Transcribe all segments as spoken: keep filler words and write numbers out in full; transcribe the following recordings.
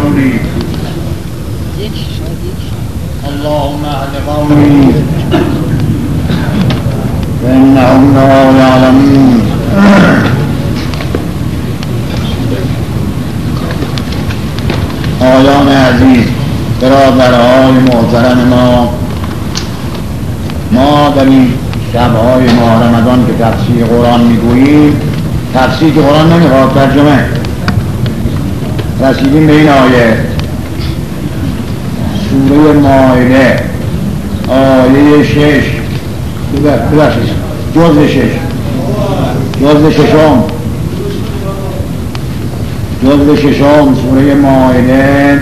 رسولی اللهم اهد قومی فانهم لا یعلمون. آیان عزیز، برادرهای محترم ما، ما در این شبهای ماه رمضان که تفسیر قرآن میگوییم، تفسیر که قرآن نمیخواد، ترجمه، رسیدیم به این آیه سوره مائده آیه شش، ببخشید جزء شش، جزء ششم جزء ششم سوره مائده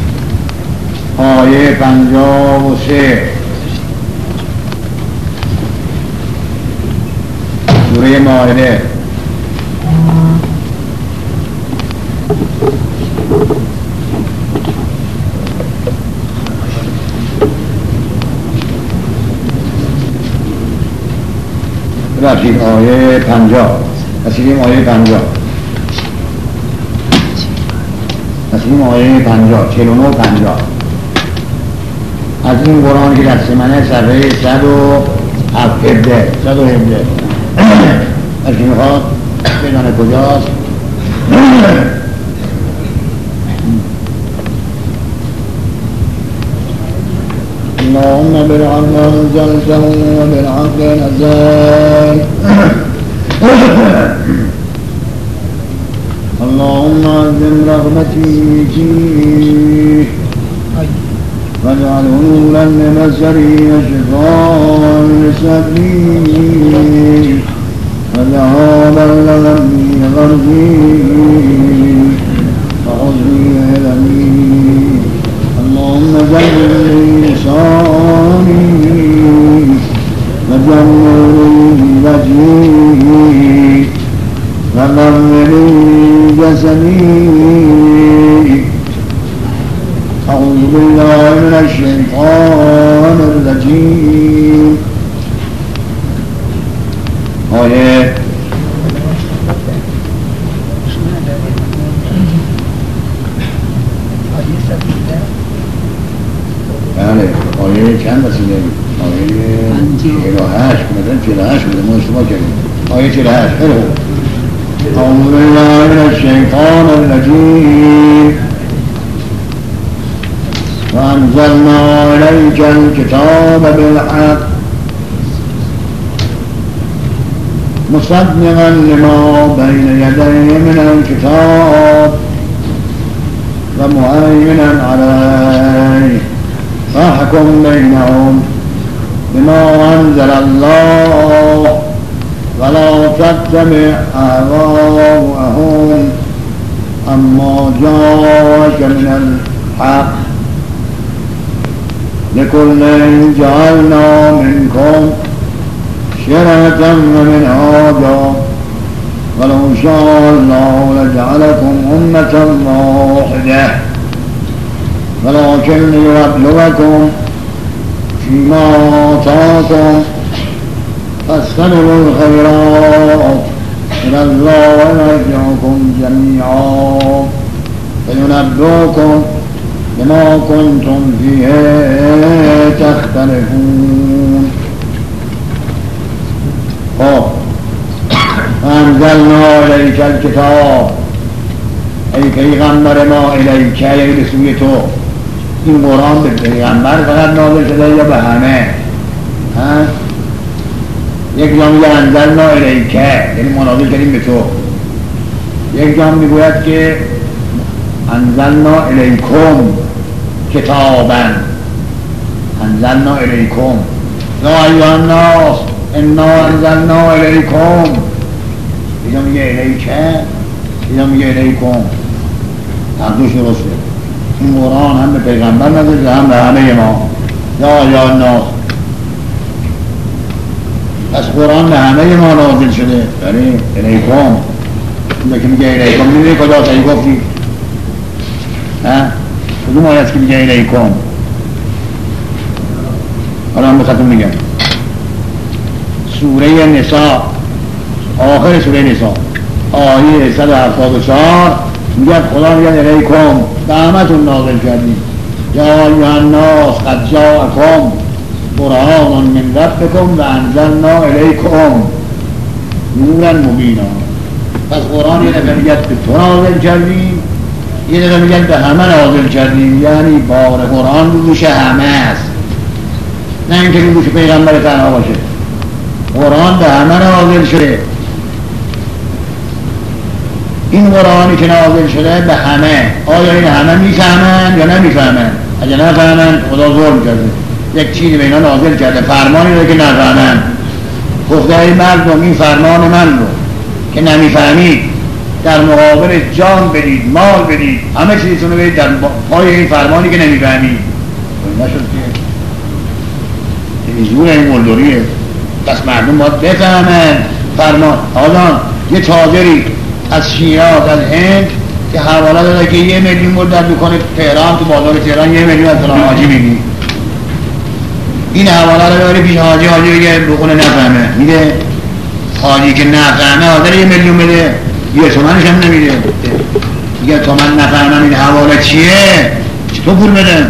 آیه پنجاه و سه. سوره مائده ببخشید آیه پنجاه، رسیدیم آیه پنجاه، رسیدیم آیه پنجاه، چهل و نه پنجاه از این قرآن که دست منه، صفحه صد و هفده صد و هفده از که میخواد بدانه کجاست. اللهم بالعلم انزلته وبالعقل نزل اللهم عزم رغبتي فيه واجعله نورا لبصري وشفاء لصدري وذهابا لغمي غربي وحزني ألمي اللهم زين لساني وجمل وجهي وغمر جسدي. أعوذ بالله من الشيطان الرجيم. آیه بله آیه چند رسیده؟ آیه چهل و هشت، مثلا چهل و هشت بوده، ما اشتباه کردیم. آیه چهل و هشت. أعوذ بالله من الشيطان الرجيم. وأنزلنا إليك الكتاب بالحق مصدقا لما بين يديه من الكتاب ومهيمنا عليه فاحكم بينهم بما أنزل الله ولا تتبع أهواءهم عما جاءك من الحق لكل جعلنا منكم شرعة ومنهاجا ولو شاء الله لجعلكم أمة واحدة ولكن ليبلوكم فيما آتاكم فاستبقوا الخيرات إلى الله مرجعكم جميعا فينبئكم بما كنتم فيه تختلفون. خب انزلنا الیک الکتاب، ای پیغمبر ما، الیک یعنی به سوی تو. این قرآن به پیغمبر فقط نازل شده یا به همه؟ یک جا میگه انزلنا الیک یعنی ما نازل کردیم به تو، یک جا میگوید که انزلنا الیکم کتابا، انزلنا الیکم یا ایها الناس انا انزلنا الیکم، اینجا میگه الیکه، اینجا میگه الیکم، هر دوش درسته. این قرآن هم به پیغمبر نازل هم به همه ما، یا ایها الناس. از قرآن به همه ما نازل شده. بله الیکم، اینجا که میگه الیکم میدونی کجا سایی گفتی؟ ها؟ کدوم آیه است که میگه الیکم؟ حالا هم بخاطر میگم سوره نساء، آخر سوره نساء آیه صد و هفتاد و چهار میگه خدا میگه الیکم به همتون نازل کردیم یا ایها الناس قد جاءکم برهان من ربکم و انزلنا الیکم نورا مبینا. پس قرآن یه دفعه میگه به تو نازل کردیم، یه دفعه میگه به همه نازل کردیم، یعنی بار قرآن رو روش همه است، نه اینکه رو روش پیغمبر تنها باشه. قرآن به همه نازل شده. این قرآنی که نازل شده به همه، آیا این همه میفهمن یا نمیفهمن؟ اگه نفهمن خدا ظلم کرده، یک چیزی به اینا نازل کرده، فرمانی رو که نفهمن. گفته ای مردم این فرمان من رو که نمیفهمید در مقابل جان بدید، مال بدید، همه چیزتون رو بدید در پای این فرمانی که نمیفهمید. نشد که اینجور این ملدوریه. پس مردم باید بفهمن فرمان. آدم یه تاجری از شیراز از هند که حواله داده که یه میلیون بود در دکان تهران، تو بازار تهران یه میلیون از فلان حاجی میگی، این حواله رو ببری پیش حاجی، حاجی بگه بخونه نفهمه، میده حاجی که نفهمه حاضر یه میلیون بده، یه تومنش هم نمیده، میگه تو من نفهمم این حواله چیه، چطور پول بده؟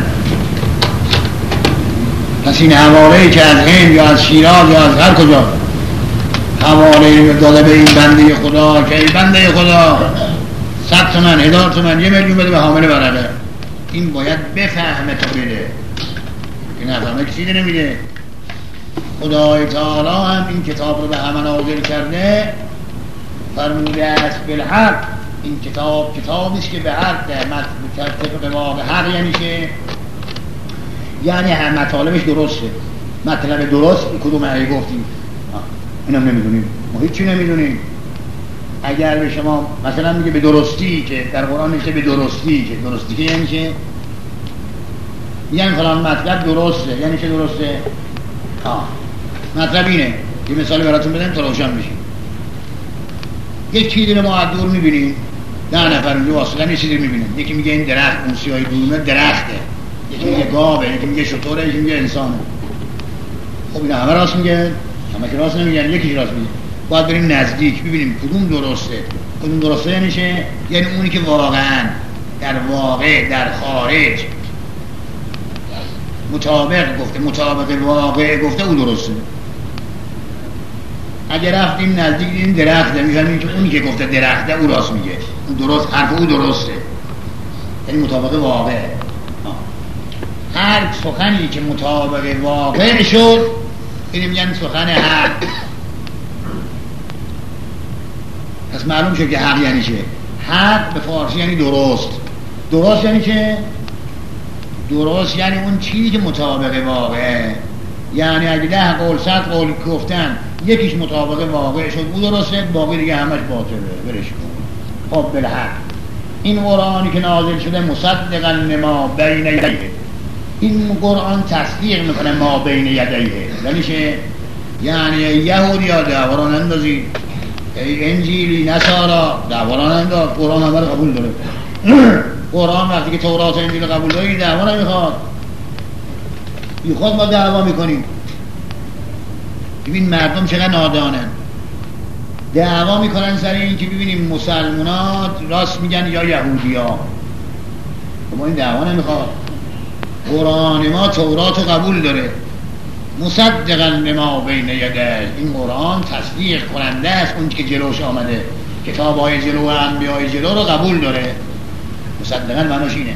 پس این حواله که از هند یا از شیراز یا از هر کجا حواله داده به این بنده خدا که این بنده خدا صد تومن، هزار تومن، یه میلیون بده به حامل برده، این باید بفهمه تو بده، که نفهمه که چیزی نمیده. خدای تعالی هم این کتاب رو به همه نازل کرده، فرموده است بالحق، این کتاب کتابیست که به حق مطلب به واقع حق، یعنی که یعنی هم مطالبش درسته، مطلب درست کدوم ای گفتیم اینم نمیدونیم، ما هیچی نمیدونیم. اگر به شما مثلا میگه به درستی، که در قرآن میشه به درستی، که درستی که یعنی که یعنی فلان مطلب درسته، یعنی که درسته آه. مطلب اینه، یه مثالی براتون بدم تا روشن بشیم. یک چیزی رو ما از دور میبینیم، ده نفر اونجا واصلن یه چیزی رو میبینیم، یکی میگه این درخت، اون سیاهی دورونه درخته، یکی میگه گاوه، یکی میگه شطوره، یکی میگه انسانه. خب این همه راست میگه؟ همه که راست نمیگن، یکی راست میگه. باید بریم نزدیک ببینیم کدوم درسته. کدوم درسته یعنی چه؟ یعنی اونی که واقعا در واقع در خارج مطابق گفته، مطابق واقع گفته، او درسته. اگر رفتیم نزدیک این درخته، میفهمیم که اونی که گفته درخته او راست میگه، اون درست، حرف او درسته، یعنی مطابق واقع. هر سخنی که مطابق واقع شد این میگن سخن حق. پس معلوم شد که حق یعنی چه؟ حق به فارسی یعنی درست. درست یعنی که درست یعنی اون چیزی که مطابق واقعه، یعنی اگه ده قول صد قول گفتن یکیش مطابق واقع شد او درسته، باقی دیگه همش باطله، برش کن. خب بالحق این قرآنی که نازل شده مصدقا لما بین یدیه، این قرآن تصدیق میکنه ما بین یدیه، یعنی چه؟ یعنی یهودی ها دعواران اندازی، انجیلی نصارا دعواران انداز، قرآن همه رو قبول داره. قرآن وقتی که تورات و انجیل قبول داری دعوا نمیخواد، بی خود ما دعوا میکنیم. ببین مردم چقدر نادانن، دعوا میکنن سر این که ببینیم مسلمانات راست میگن یا یهودی ها. ما این دعوا نمیخواد. قرآن ما تورات رو قبول داره، مصدقا لما بین یدیه، این قرآن تصدیق کننده است اون که جلوش آمده، کتاب های جلو و انبیاء جلو رو قبول داره. مصدقا معناش اینه،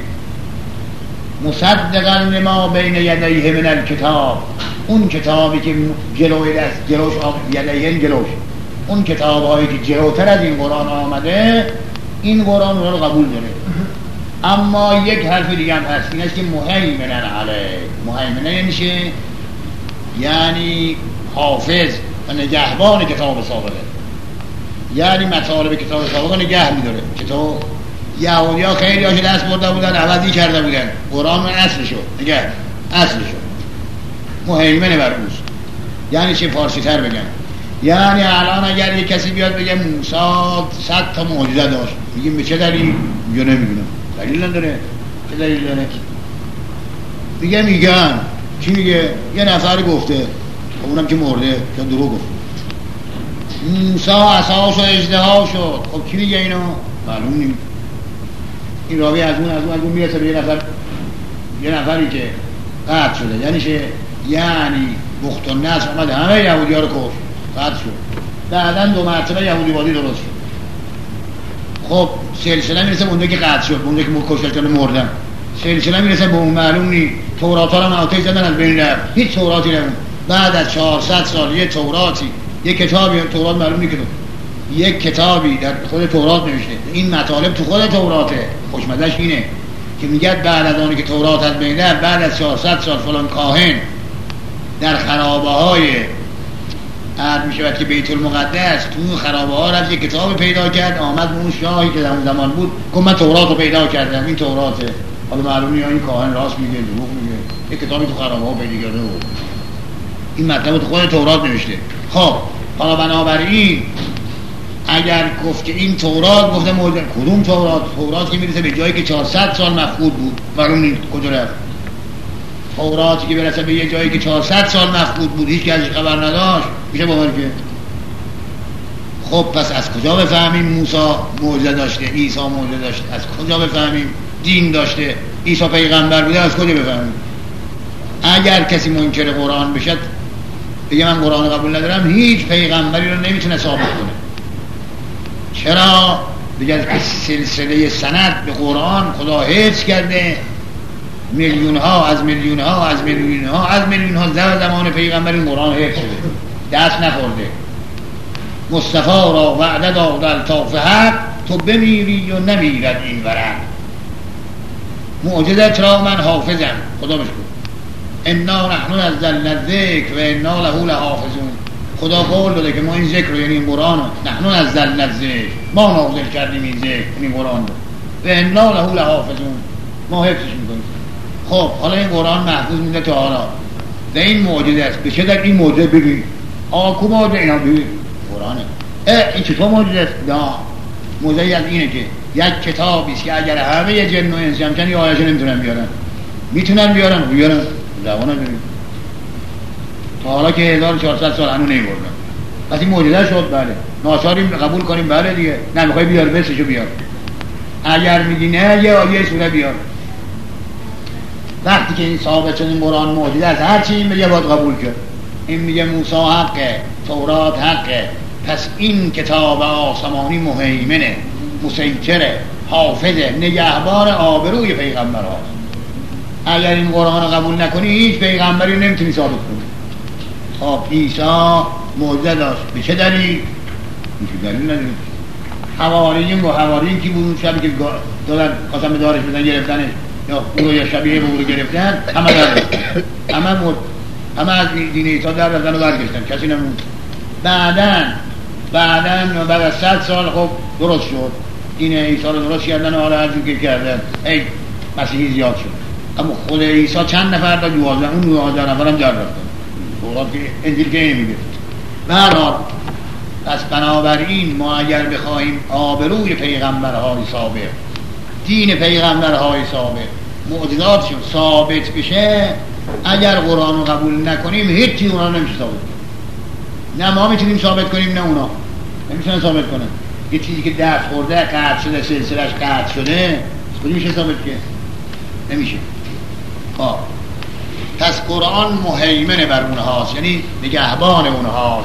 مصدقا لما بین یدیه من الکتاب، اون کتابی که جلوی دست جلوش آمده، یدیه جلوش، اون کتاب هایی که جلوتر از این قرآن آمده این قرآن رو قبول داره. اما یک حرف دیگه هم هست، این است که مهیمنن علیه. مهیمنن یعنی چه؟ یعنی حافظ و نگهبان کتاب سابقه، یعنی مطالب کتاب سابقه نگه میداره. چطور؟ یهودی ها خیلی هاشو دست برده بودن، عوضی کرده بودن، قرآن من اصلشو نگه، اصلشو مهیمنه بر اوست. یعنی چه؟ فارسی تر بگم، یعنی الان اگر یک کسی بیاد بگه موسی صد تا معجزه داشت، میگیم به چه دلیل؟ میگه نمیدونم، دلیل نداره. چه دلیل داره؟ دیگه میگن چی میگه؟ یه نفر گفته، اونم که مرده، که دروغ گفت. موسی عصاش و اژدها شد. خب کی میگه اینو؟ معلوم نیست. این راوی از اون از اون از اون میرسه به یه نفر، یه نفری که قطع شده، یعنی چه؟ یعنی بخت النصر آمد همه یهودی ها رو کشت، قطع شد. بعداً دو مرتبه یهودی وادی درست شد. خب سلسله میرسه به اونده که قطع شد، به اونده که کشتش کنه مردن. سلسله میرسه به اون، معلوم نیست. تورات ها رو آتش زدن از بین رفت، هیچ توراتی نمون. بعد از چهارصد سال یه توراتی، یه کتابی، تورات معلوم نیست که یک کتابی در خود تورات نوشته. این مطالب تو خود توراته. خوشمزه‌اش اینه که میگه بعد از آنی که تورات از بین رفت، بعد از چهارصد سال فلان کاهن در خرابه های عرض می شود که بیت المقدس تو اون خرابه ها رفت یک کتاب پیدا کرد، آمد به اون شاهی که در اون زمان بود گفت من تورات رو پیدا کردم، این توراته. حالا معلوم نیست این کاهن راست میگه دروغ میگه، یک کتابی تو خرابه ها پیدا کرده بود، این مطلب تو خود تورات نوشته. خب حالا بنابراین اگر گفت که این تورات، گفته موجود کدوم تورات؟ تورات که میرسه به جایی که چهارصد سال مفقود بود، معلوم نیست کجا رفت. توراتی که برسه به یه جایی که چهارصد سال مفقود بود، هیچ کسی خبر نداشت، میشه باور که. خب پس از کجا بفهمیم موسی معجزه داشته، عیسی معجزه داشته؟ از کجا بفهمیم دین داشته، عیسی پیغمبر بوده؟ از کجا بفهمیم؟ اگر کسی منکر قرآن بشه، بگه من قرآن قبول ندارم، هیچ پیغمبری رو نمیتونه ثابت کنه. چرا؟ بگه که سلسله سند به قرآن خدا حفظ کرده، میلیون ها از میلیون ها از میلیون ها از میلیون ها زمان پیغمبر این قرآن حفظ شده، دست نخورده. مصطفی را وعده داد الطاف حق، تو بمیری و نمیرد این ورق. معجزت را من حافظم، خدا بشکر. انا نحن نزلنا الذکر و انا له لحافظون. خدا قول داده که ما این ذکر رو، یعنی این قرآن رو، نحن نزلنا الذکر، ما نازل کردیم این ذکر، این قرآن رو، و انا له لحافظون، ما حفظش میکنیم. خب حالا این قرآن محفوظ میده تا حالا، و این معجزه است. به چه در این معجزه بگی؟ آقا کو معجزه؟ اینا بگی قرآنه. اه این چطور معجزه است؟ نه، معجزه از اینه که یک کتابی است که اگر همه جن و انس هم کنی آیه‌اش نمیتونن بیارن، میتونن بیارن بیارن زبانه بریم. تا حالا که هزار و چهارصد سال هنو نمیبردن. پس این معجزه شد. بله ناچاریم قبول کنیم. بله دیگه. نه میخوای بیار بسشو بیار. اگر میگی نه یه آیه سوره بیار. وقتی که این ثابت شد این قرآن معجزه است، هر چی این میگه باید قبول کرد. این میگه موسی حقه، تورات حقه، پس این کتاب آسمانی مهیمنه، مسیطره، حافظه، نگهبان آبروی پیغمبر هاست. اگر این قرآن رو قبول نکنی هیچ پیغمبری نمیتونی ثابت کنی. خب عیسی معجزه داشت، به چه دلیل؟ هیچ دلیل نداره. حواریین و حواریین کی بود؟ شبی که دادن قسم به دارش بدن گرفتنش، یا او رو یا شبیه او رو گرفتن، همه در همه مرد، همه از دین عیسی در رفتن و برگشتن، کسی نموند. بعدن بعدن بعد از صد سال خب درست شد، دین عیسی رو درست کردن و حالا هر جور که کردن ای مسیحی زیاد شد. اما خود عیسی چند نفر دا دوازده، اون دوازده نفر هم در رفتن. تورات که انجیل که نمیگه. برحال پس بنابراین ما اگر بخواهیم آبروی پیغمبرهای ثابت، دین پیغمبرهای ثابت، معجزاتشون ثابت بشه، اگر قرآن رو قبول نکنیم هیچی اونا نمیشه ثابت کنیم. نه ما میتونیم ثابت کنیم نه اونا نمیتونن ثابت کنن. یه چیزی که دست خورده، قطع شده، سلسلش قطع شده، کدوم میشه ثابت کنه؟ نمیشه. خب پس قرآن مهیمن بر اونهاست، یعنی نگهبان اونهاست.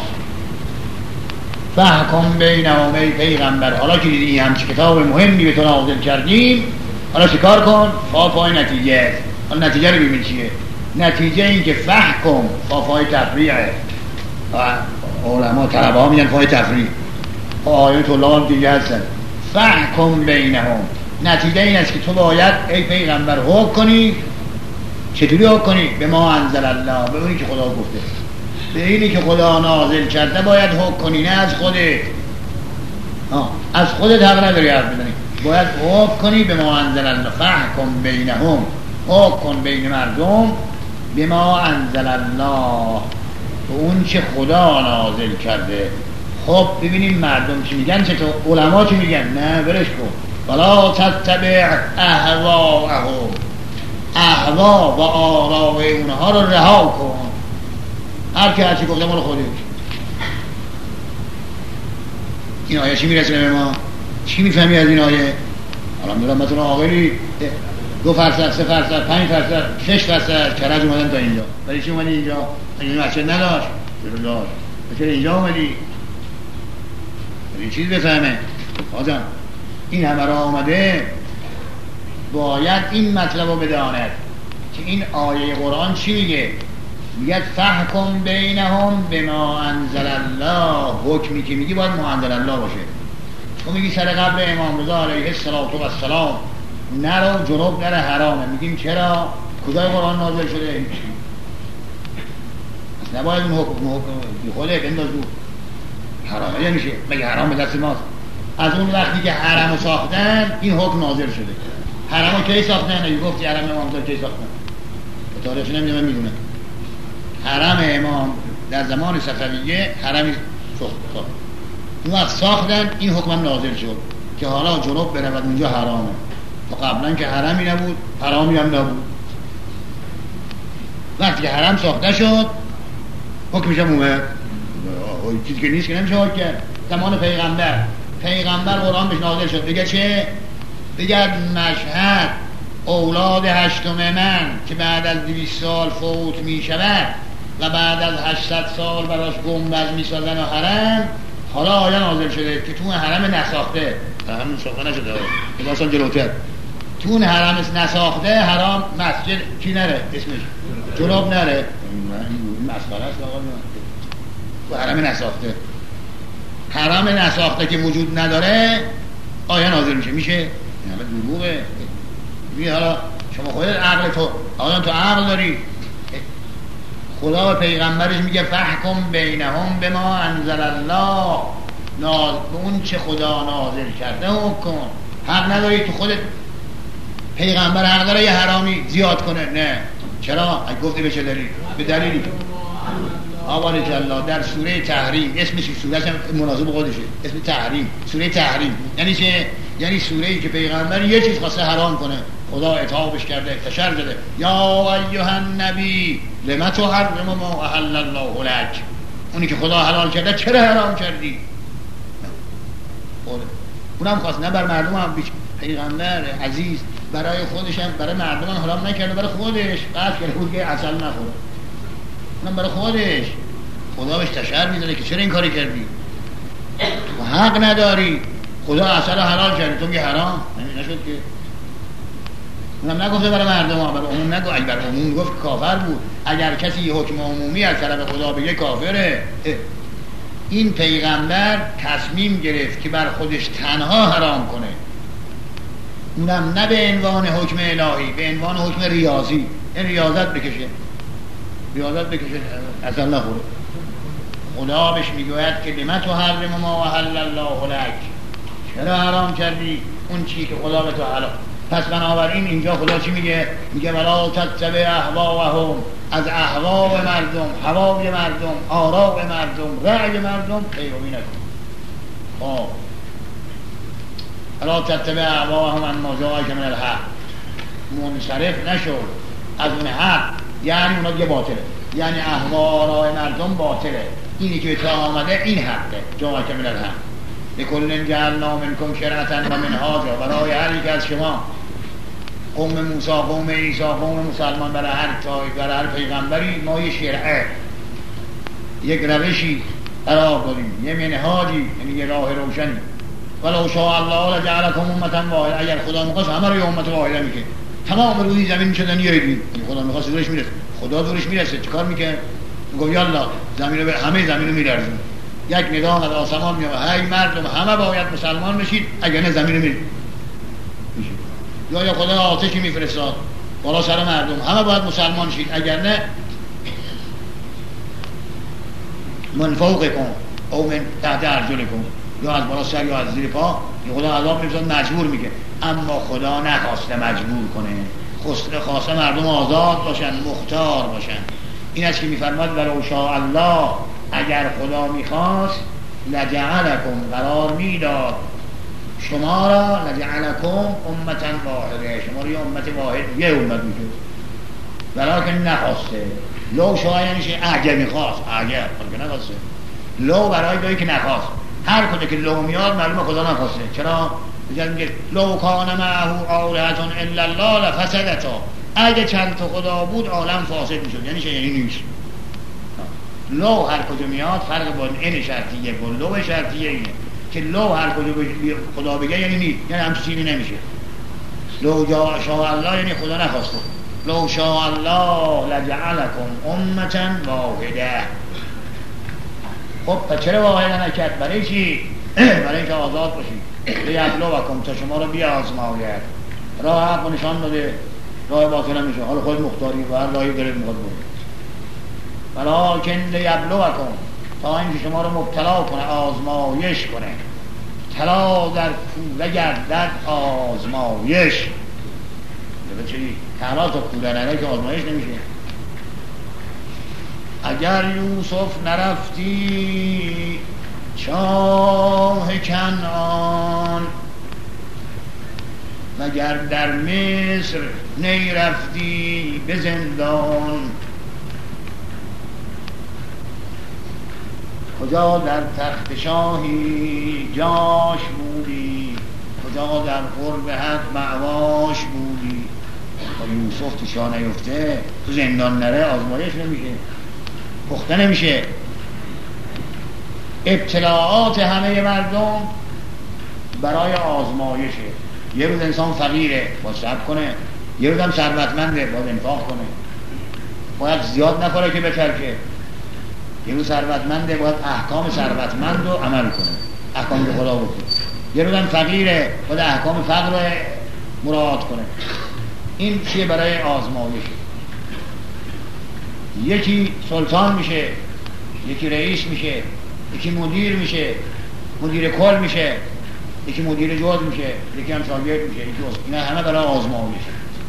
فحکم بینهم ای پیغمبر، حالا که دیدی همچه کتاب مهمی به تو نازل کردیم، حالا چیکار کن؟ فا پای نتیجه. حالا نتیجه رو ببین چیه؟ نتیجه این که فحکم، فا پای تفریعه، علما طلبه ها میگن فای تفریع، آیه طلاب هم دیگه هستن. فحکم بینهم، نتیجه این است که تو باید ای پیغمبر حکم کنی. چطوری حکم کنی؟ به ما انزل الله، به اونی که خدا گفته، به اینی که خدا نازل کرده باید حکم کنی، نه از خودت. آه. از خودت حق نداری حرف بزنی، باید حکم کنی به ما انزل الله. فحکم بینهم، حکم کن بین مردم به ما انزل الله، به اون چه خدا نازل کرده. خب ببینیم مردم چی میگن، چطور علما چی میگن؟ نه برش کن. ولا تتبع اهواءهم، اهوا و آراء اونها رو رها کن. هر کی هر چی گفته مال خودش. این آیه چی میرسونه به ما؟ چی میفهمی از این آیه؟ الحمدلله مثلا عاقلی دو فرسخ، سه فرسخ، پنج فرسخ، شش فرسخ کرج اومدن تا اینجا. برای چی اومدی اینجا؟ این مسجد نداشت؟ چرا داشت؟ چرا اینجا اومدی؟ این چیز بفهمه. آجان این همه را آمده باید این مطلب رو بداند که این آیه قرآن چی میگه؟ میگه فحکم بینهم بما انزل الله. حکمی که میگی باید ما انزل الله باشه. تو میگی سر قبر امام رضا علیه السلام نرو جنوب نره حرامه. میگیم چرا؟ کجای قرآن نازل شده؟ هیچی. اصلا نباید اون حکم خوده بنداز بود حرامه یا میشه؟ مگه حرام به دست ماست؟ از اون وقتی که حرم ساختن این حکم نازل شده. حرم کی ساختن؟ اگه گفتی حرم امام رضا کی ساختن؟ به تاریخ نمیدونم میدونم. حرم امام در زمان صفویه حرمی ساخت. اون وقت ساختن این حکم هم نازل شد که حالا جنوب برود اونجا حرامه. تا قبلا که حرمی نبود حرامی هم نبود. وقتی که حرم ساخته شد حکمش هم اومد. چیزی که نیست که نمیشه حکم کرد. زمان پیغمبر پیغمبر قرآن بهش نازل شد بگه چه؟ بگه مشهد اولاد هشتم من که بعد از دویست سال فوت می شود و بعد از هشتصد سال براش گنبد می سازن و حرم، حالا آیه نازل شده که تو حرم نساخته، حرم ساخته نشده که اصلا جلوتر تو اون حرم نساخته حرام مسجد کی نره؟ اسمش جنوب نره. این مسخره است آقا. تو حرم نساخته حرم نساخته که وجود نداره آیه نازل میشه. میشه این همه دروغه. ببین حالا شما خودت عقل تو آقا تو عقل داری. خدا و پیغمبرش میگه فحکم بینهم بما انزل الله. ناز اون چه خدا نازل کرده حکم. حق نداری تو خودت. پیغمبر حق داره یه حرامی زیاد کنه؟ نه. چرا؟ اگه گفتی به چه دلیل؟ به دلیلی آبان جلا در سوره تحریم، اسمش سوره هم مناسب خودشه، اسم تحریم، سوره تحریم یعنی چه؟ یعنی سوره ای که پیغمبر یه چیز خواسته حرام کنه خدا عتابش کرده، فشار داده یا ایها النبی لما تحرم ما احل الله لک. اونی که خدا حلال کرده چرا حرام کردی؟ اونم خواست نه بر مردم هم بیش. پیغمبر عزیز برای خودش هم برای مردم هم حرام نکرده، برای خودش قصد کرده بود که عسل نخوره. اونم برای خودش خدا بهش تشر میداده که چرا این کاری کردی؟ تو حق نداری. خدا عسل حلال کرده تو میگی حرام. نشد که اونم نگفته برای مردم ها، برای عموم نگفت. اگه برای عموم گفت کافر بود. اگر کسی یه حکم عمومی از طرف خدا بگه کافره. این پیغمبر تصمیم گرفت که بر خودش تنها حرام کنه، اونم نه به عنوان حکم الهی، به عنوان حکم ریاضی. این ریاضت بکشه ریاضت بکشه اصلا نخوره. خدا بهش میگوید که لما تحرم ما احل الله لک. چرا حرام کردی اون چی که خدا به تو حلال؟ پس بنابراین اینجا خدا چی میگه؟ میگه ولا تتبع اهواهم. از اهوا مردم، هوای مردم، آراء مردم، رأی مردم پیروی نکن. خب ولا تتبع اهواهم عما جاءک من الحق. منصرف نشو از اون حق، یعنی اونا دیگه باطله، یعنی اهوا آراء مردم باطله. اینی که تو آمده این حقه. جاءک من الحق. لکل جعلنا منکم شرعة و منهاجا. برای هر یک از شما، قوم موسی، قوم عیسی، قوم مسلمان، برای هر طایف، برای هر پیغمبری ما یه شرعه، یک روشی قرار داریم، یه منهاجی، یعنی یه راه روشنی. ولو شاء الله لجعلکم امة واحده. اگر خدا می‌خواست همه رو یه امت واحده می‌کرد، تمام روی زمین می‌شدن یه دین. خدا می‌خواست دورش میرسه. خدا دورش میرسه چیکار می‌کنه؟ میگه یالا زمین رو همه زمین رو می‌لرزون. یک نگاه از آسمان میاد، هی مردم همه باید مسلمان بشید، اگر نه زمین رو می‌ریزه. یا یا خدا آتشی میفرستاد بالا سر مردم، همه باید مسلمان شید، اگر نه من فوقکم او من تحت ارجلکم. یا از بالا سر یا از زیر پا. خدا عذاب میفرستاد مجبور میگه. اما خدا نخواسته مجبور کنه، خواسته خواسته مردم آزاد باشن، مختار باشن. این است که میفرماد ولو شاء الله. اگر خدا میخواست لجعلکم، قرار میداد شما را، لجعلکم امة واحده، شما را یه امت واحد، یه امت میشد. ولیکن نخواسته. لو شاید یعنی اگر میخواست، اگر بلکه نخواسته. لو برای جایی که نخواست. هر کجا که لو میاد معلومه خدا نخواسته. چرا؟ میگه لو کان معه آلهة الا الله لفسدتا، اگه چند تا خدا بود عالم فاسد میشد. یعنی چه؟ یعنی نیست. لو هر کجا میاد فرق با این شرطیه با لو شرطیه اینه که لو هر کجا خدا بگه یعنی نیست، یعنی همچین چیزی نمیشه. لو جا شاء الله یعنی خدا نخواسته. لو شاء الله لجعلکم امة واحده. خب پس چرا واحده نکرد؟ برای چی؟ برای اینکه آزاد باشید. لیبلوکم، تا شما رو بیازماید. راه حق نشان داده، راه باطل نمیشه. حالا خود مختاری و هر راهی داره میخواد بره. ولکن لیبلوکم، تا اینکه شما رو مبتلا کنه، آزمایش کنه. طلا در کوره گردد آزمایش. بگه چی؟ طلا تا کوره نره که آزمایش نمیشه. اگر یوسف نرفتی چاه کنعان، مگر در مصر نیرفتی به زندان. کجا در تخت شاهی جاش بودی، کجا در قرب حق معواش بودی. با یوسف تو شاه نیفته، تو زندان نره، آزمایش نمیشه، پخته نمیشه. ابتلاعات همه مردم برای آزمایشه. یه روز انسان فقیره باید صبر کنه، یه روز هم ثروتمنده باید انفاق کنه، باید زیاد نکنه که بترکه. یه روز ثروتمنده باید احکام ثروتمند رو عمل کنه، احکام که خدا بکنه. یه روز هم فقیره باید احکام فقر رو مراعات کنه. این چیه؟ برای آزمایشه. یکی سلطان میشه، یکی رئیس میشه، یکی مدیر میشه، مدیر کل میشه، یکی مدیر جز میشه، یکی هم شاگرد میشه، یکی جز. اینا همه برای آزمایشه.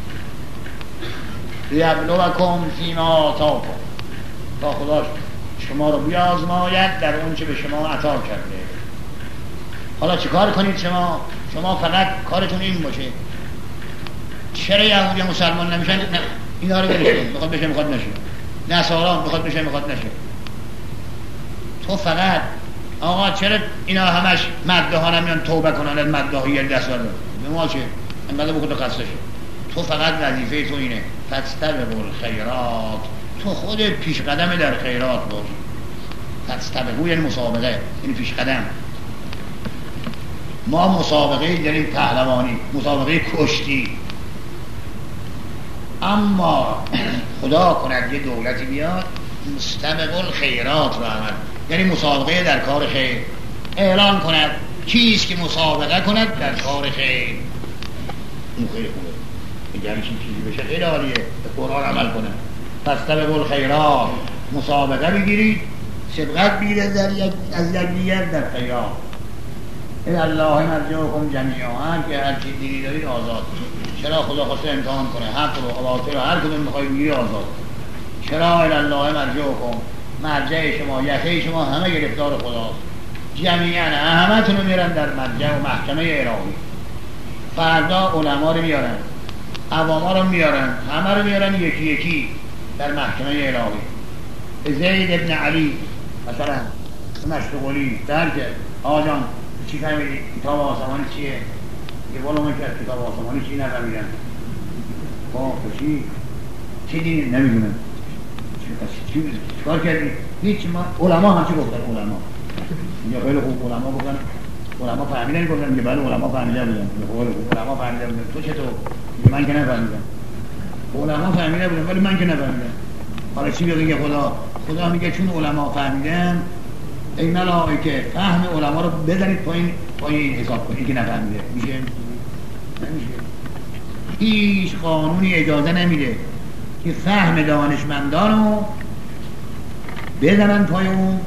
لیبلوکم فیما آتاکم، تا خدا شما رو بیازماید در اون چه به شما عطا کرده. حالا چه کار کنید شما؟ شما فقط کارتون این باشه. چرا یهودی مسلمان نمیشن؟ نه اینا رو برشید، میخواد بشه میخواد نشه. نصارا میخواد بشه میخواد نشه. تو فقط آقا چرا اینا همش مده ها نمیان توبه کنن؟ مده هایی دست برده به ما چه؟ انقدر بخود خسته شد. تو فقط وظیفه تو اینه فاستبقوا الخیرات، تو خود پیش قدم در خیرات باش. فاستبقوا یعنی مسابقه، یعنی پیش قدم. ما مسابقه داریم پهلوانی، مسابقه کشتی. اما خدا کند یه دولتی بیاد مستبقوا الخیرات رو عمل، یعنی مسابقه در کار خیر اعلان کند کیست که مسابقه کند در کار خیر. این خیلی خوبه. اگر این چیزی بشه خیلی عالیه، به قرآن عمل کنه. فاستبقوا الخیرات، مسابقه بگیرید، سبقت بگیرید در یک از یکدیگر در خیرات. الی الله مرجعکم جمیعا، که هر چی دینی دارید آزاد. چرا خدا خواسته امتحان کنه حق رو باطل رو، هر کدوم میخواید بگیری آزاد. چرا الی الله مرجعکم، مرجع شما یخه شما همه گرفتار خداست. جمیعا همه تونو میرن در مرجع و محکمه الهی. فردا علما رو میارن، عواما رو میارن، همه رو میارن یکی یکی در محکمه الهی. زید ابن علی مثلا مشتغلی در که آجان چی فهمیدی؟ کتاب آسمانی چیه؟ یه بالا من که از کتاب آسمانی چی نفهمیدن؟ با چی؟ چی دینی؟ نمیدونم. چی کار کردی؟ هیچ. ما علما هم چی گفتن؟ علما یا خیلی خوب علما گفتن، علما فهمیدن گفتن میگه بله علما فهمیده بودن. علما فهمیده بودن. تو چطور؟ من که نفهمیدم. علما فهمیده بودن ولی من که نفهمیدم. حالا چی میگه خدا؟ خدا میگه چون علما فهمیدن ای ملائکه فهم علما رو بزنید پایین پایین حساب کنید که نفهمیده. میشه؟ نمیشه. هیچ قانونی اجازه نمیده که فهم دانشمندان رو بزنن پای اون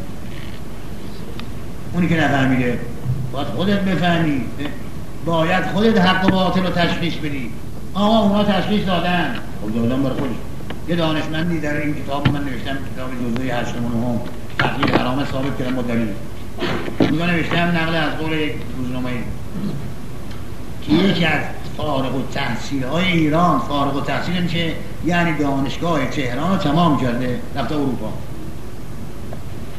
اونی که نفهمیده. باید خودت بفهمی، باید خودت حق و باطل رو تشخیص بدی. آقا اونا تشخیص دادن، خود دادن برای خودش. یه دانشمندی در این کتاب من نوشتم، کتاب جزوی هشتم و نهم تحلیل حرام ثابت کردم با دلیل. میگه نوشتم نقل از قول روزنامه که یکی از فارغ التحصیل های ایران، فارغ التحصیل میشه یعنی دانشگاه تهران رو تمام کرده رفته اروپا.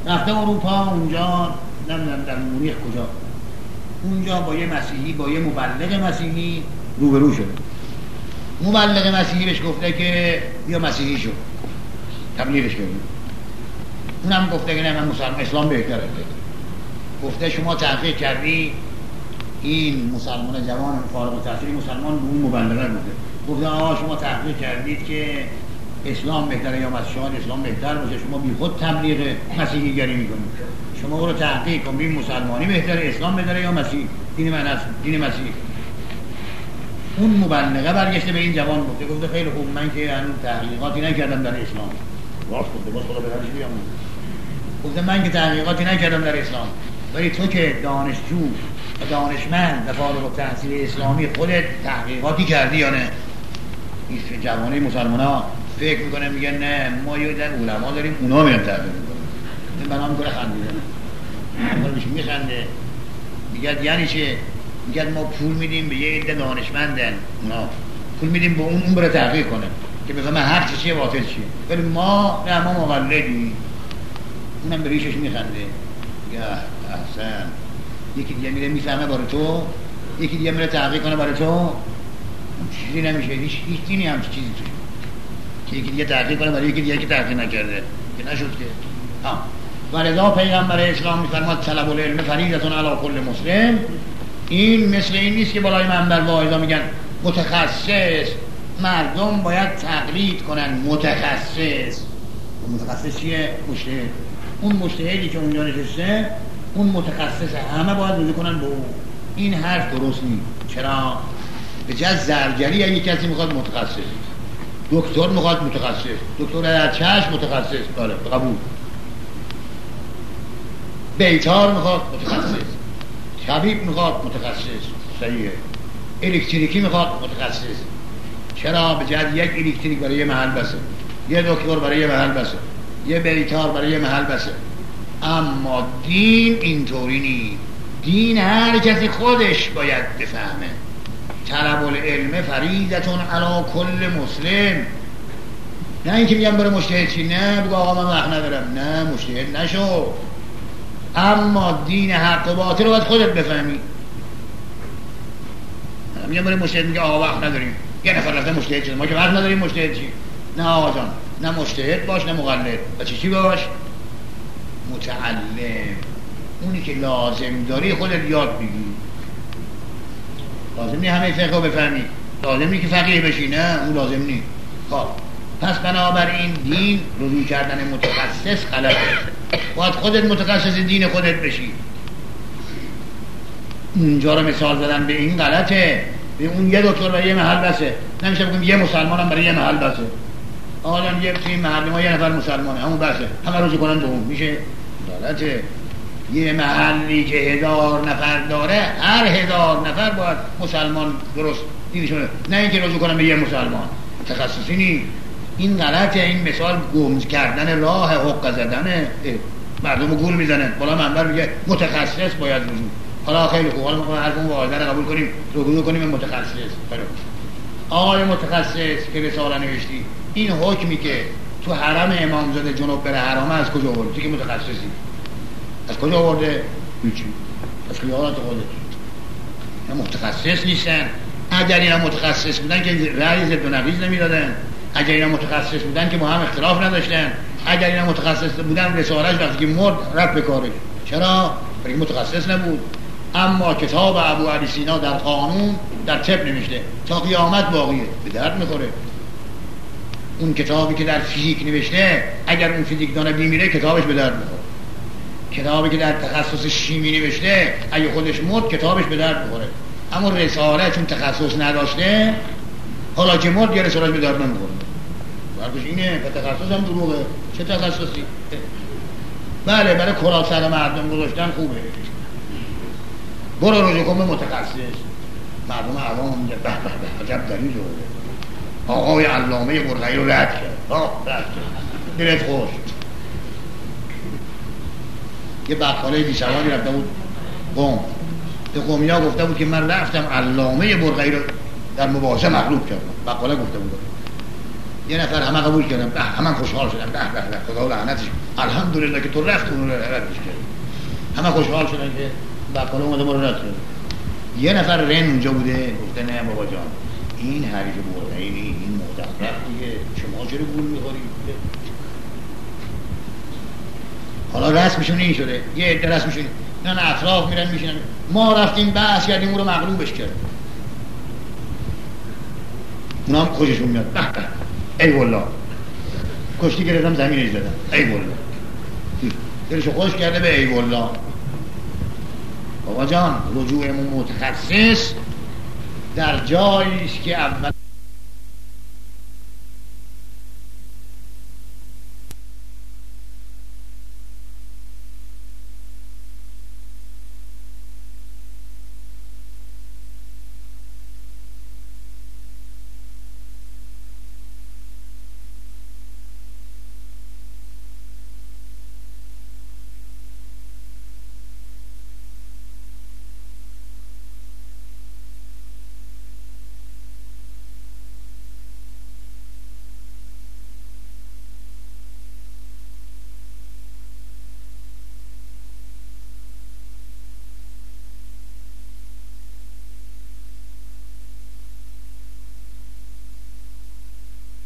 رفته اروپا، اونجا نمیدونم در مونیخ کجا، اونجا با یه مسیحی، با یه مبلغ مسیحی روبرو شده. مبلغ مسیحی بهش گفته که بیا مسیحی شو، تبلیغش کرده. اونم گفته که نه من مسلمان، اسلام بهتره. گفته شما تحقیق کردی این مسلمان جوان فارغ التحصیل مسلمان به اون مبلغه بوده، گفته آقا شما تحقیق کردید که اسلام بهتره یا مسیحیت اسلام بهتر باشه، شما بی خود تبلیغ مسیحی گری میکنید. شما برو تحقیق کن ببین مسلمانی بهتره، اسلام بهتره یا مسیح، دین من است، دین مسیح. اون مبلغه برگشته به این جوان گفته گفته خیلی خوب، من که هنوز تحقیقاتی نکردم در اسلام. راست گفته، باز خدا بهش بیام. گفته من که تحقیقاتی نکردم در اسلام، ولی تو که دانشجو و دانشمند و فارغ التحصیل اسلامی خودت تحقیقاتی کردی یا نه؟ این جوانه مسلمان‌ها فکر میکنه میگن نه ما یه در علما داریم اونا میرن تحقیق میکنن. این بنا میکنه خندیدن. اول میشه میخنده. میگه یعنی چه؟ میگه ما پول میدیم به یه عده دانشمندن، اونا پول میدیم به اون اون بره تحقیق کنه که بفهمه حق چیه باطل چیه. ولی ما نه، ما مقلدیم. اونم به ریشش میخنده. میگه احسن. یکی دیگه میره میفهمه برای تو، یکی دیگه میره تحقیق کنه برای تو. چیزی نمیشه، هیچ هیچ دینی هم چیزی توش. که یکی دیگه تحقیق کنه برای یکی دیگه که تحقیق نکرده که نشد که. ها ولذا پیغمبر اسلام میفرماد طلب العلم فریضة علی کل مسلم. این مثل این نیست که بالای منبر واعظا میگن متخصص، مردم باید تقلید کنن متخصص. متخصص چیه؟ مجتهد. اون مجتهدی که اونجا نشسته اون متخصصه، همه باید رجوع کنن به اون. این حرف درست نیست. چرا؟ به جز زرگری اگه کسی میخواد متخصص، دکتر میخواد متخصص، دکتر در چشم متخصص، بله قبول. بیتار میخواد متخصص، طبیب میخواد متخصص، صحیحه. الکتریکی میخواد متخصص. چرا؟ به جز یک الکتریک برای یه محل بسه، یه دکتر برای یه محل بسه، یه بیتار برای یه محل بسه. اما دین اینطوری نیست. دین هر کسی خودش باید بفهمه. طلب العلم فریضة علی کل مسلم. نه اینکه میگم برای مجتهد چی، نه بگو آقا من وقت ندارم، نه مجتهد نشو. اما دین حق و باطل رو باید خودت بفهمی. میگم برای مجتهد میگه آقا وقت نداریم، یه نفر رفته مجتهد شده، ما که وقت نداریم مجتهد چی؟ نه آقا جان، نه مجتهد باش نه مقلد. و چی چی باش؟ متعلم. اونی که لازم داری خودت یاد بگی. لازم نی همه فقه رو بفهمی، لازم نی که فقیه بشی، نه اون لازم نی. خب پس بنابراین دین رجوع کردن متخصص غلطه. باید خودت متخصص دین خودت بشی. اونجا رو مثال زدن به این غلطه. به اون یه دکتر برای یه محل بسه، نمیشه بگیم یه مسلمان هم برای یه محل بسه. آدم یه توی محل ما یه نفر مسلمانه، همون بسه، همه رجوع کنن به اون، میشه؟ غلطه. یه محلی که هزار نفر داره، هر هزار نفر باید مسلمان درست دینشونه، نه اینکه رجوع کنن به یه مسلمان. تخصصی نیست. این غلطه. این مثال گم کردن راه حق زدنه. مردم رو گول میزنن، بالا منبر میگه متخصص باید رجوع. حالا خیلی خوب، حالا ما حرفمون واضحه رو قبول کنیم، رجوع کنیم به متخصص. آقای متخصص که رساله نوشتی، این حکمی که تو حرم امامزاده جنوب بره حرامه از کجا آورد؟ تو که متخصصی از کجا آورده؟ هیچی، از خیالات خودت. اینا متخصص نیستن. اگر اینا متخصص بودن که رأی ضد و نقیض نمیدادن، اگر اینا متخصص بودن که با هم اختلاف نداشتن، اگر اینا متخصص بودن رساله‌اش وقتی که مرد رفت به کارش. چرا؟ برای متخصص نبود. اما کتاب ابو علی سینا در قانون در طب نوشته تا قیامت باقیه، به درد میخوره. اون کتابی که در فیزیک نوشته اگر اون فیزیکدان بمیره کتابش به درد میخوره. کتابی که در تخصص شیمی نوشته اگه خودش مرد کتابش به درد میخوره. اما رساله چون تخصص نداشته، حالا که مرد یه رسالهش به درد نمیخوره. فرقش اینه. به تخصص هم دروغه. چه تخصصی؟ بله برای کلاه سر مردم گذاشتن خوبه، برو رجوع کن به متخصص. مردم عوام میگه به به به عجب دلیل آورده، آقای علامه برقعی رو رد کرد. آه رد کرد، دلت خوش. یه بقاله بی سوادی رفته بود قم، به قومی ها گفته بود که من رفتم علامه برقعی رو در مباحثه مغلوب کردم. بقاله گفته بود یه نفر همه قبول کردن، به همه خوشحال شدن، به به به خدا لعنتش، الحمدلله که تو رفت اون رو ردش کردی. همه خوشحال شدن که بقال اومده ما رو رد کرد. یه نفر رن اونجا بوده گفته نه بابا جان این حریف برهینی، این مدقق دیگه، شما چرا گول میخوری؟ حالا رسمشون این شده، یه عده رسمشون نه اطراف میرن میشنن، ما رفتیم بحث کردیم اون رو مغلوبش کرد. اونا هم خوششون میاد، به به ای والله کشتی گرفتم زمینش زدم، ای والله دلشو خوش کرده به ای والله. بابا جان رجوع متخصص در جاییست که اول